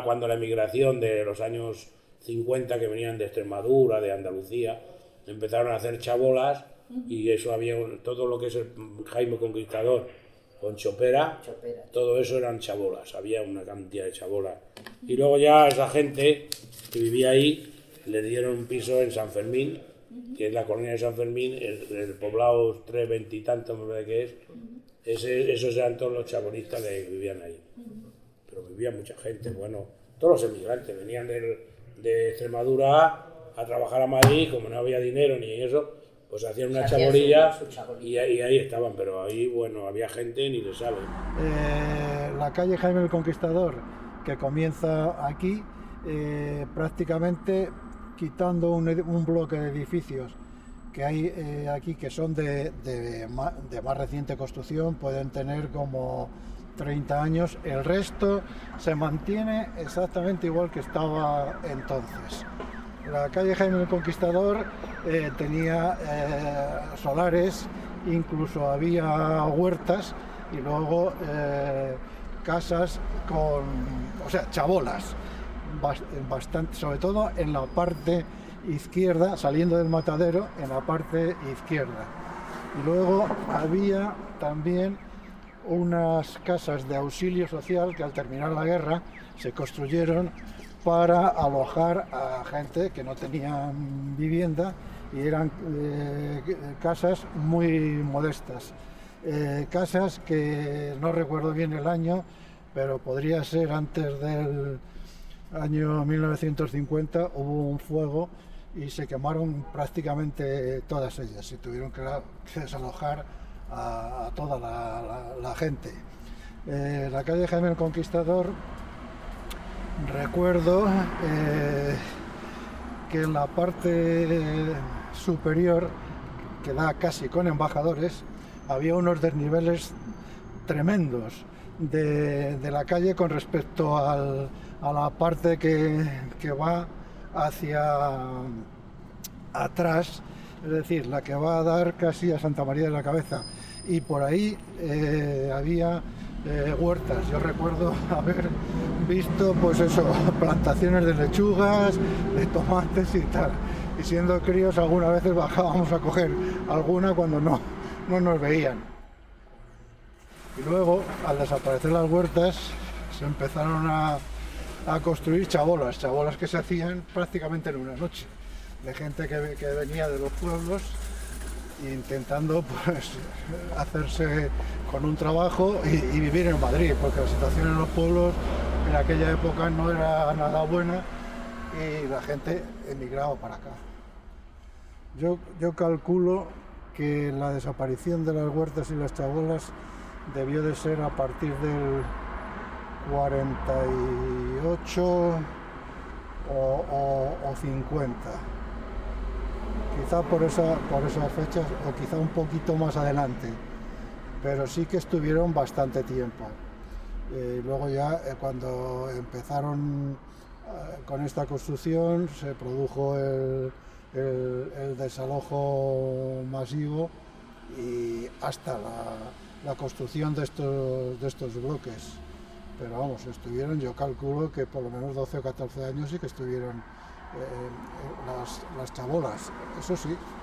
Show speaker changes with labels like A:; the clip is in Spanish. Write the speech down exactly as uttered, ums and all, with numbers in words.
A: cuando la emigración de los años cincuenta, que venían de Extremadura, de Andalucía, empezaron a hacer chabolas, y eso había un, todo lo que es el Jaime Conquistador con Chopera,
B: Chopera,
A: todo eso eran chabolas, había una cantidad de chabolas. Y luego ya a esa gente que vivía ahí le dieron un piso en San Fermín, que es la colonia de San Fermín, el, el poblado tres veintitantos, me parece que es. Ese, esos eran todos los chabolistas que vivían ahí. Pero vivía mucha gente, bueno, todos los emigrantes venían del, de Extremadura a trabajar a Madrid, como no había dinero ni eso, pues hacían una chabolilla, su, su chabolilla. Y, y ahí estaban, pero ahí, bueno, había gente ni le sale.
C: Eh, la calle Jaime el Conquistador, que comienza aquí, eh, prácticamente quitando un, un bloque de edificios que hay eh, aquí, que son de, de, de más reciente construcción, pueden tener como treinta años, el resto se mantiene exactamente igual que estaba entonces. La calle Jaime el Conquistador eh, tenía eh, solares, incluso había huertas y luego eh, casas con, o sea, chabolas, bastante, sobre todo en la parte izquierda, saliendo del matadero, en la parte izquierda. Y luego había también unas casas de auxilio social que al terminar la guerra se construyeron para alojar a gente que no tenía vivienda, y eran eh, casas muy modestas, eh, casas que no recuerdo bien el año, pero podría ser antes del año mil novecientos cincuenta. Hubo un fuego y se quemaron prácticamente todas ellas y tuvieron que, que desalojar a, a toda la, la, la gente. Eh, la calle Jaime el Conquistador, recuerdo eh, que en la parte superior, que da casi con Embajadores, había unos desniveles tremendos de, de la calle con respecto al, a la parte que, que va hacia atrás, es decir, la que va a dar casi a Santa María de la Cabeza, y por ahí eh, había eh, huertas. Yo recuerdo haber visto, pues eso, plantaciones de lechugas, de tomates y tal, y siendo críos algunas veces bajábamos a coger alguna cuando no, no nos veían. Y luego, al desaparecer las huertas, se empezaron a, a construir chabolas, chabolas que se hacían prácticamente en una noche, de gente que, que venía de los pueblos intentando, pues, hacerse con un trabajo y, y vivir en Madrid, porque la situación en los pueblos en aquella época no era nada buena y la gente emigraba para acá. Yo, yo calculo que la desaparición de las huertas y las chabolas debió de ser a partir del cuarenta y ocho o, o, o cincuenta. Quizá por, esa, por esas fechas, o quizá un poquito más adelante, pero sí que estuvieron bastante tiempo. Eh, luego ya eh, cuando empezaron eh, con esta construcción se produjo el, el, el desalojo masivo y hasta la, la construcción de estos, de estos bloques. Pero vamos, estuvieron, yo calculo que por lo menos doce o catorce años sí que estuvieron Eh, las, las chabolas, eso sí.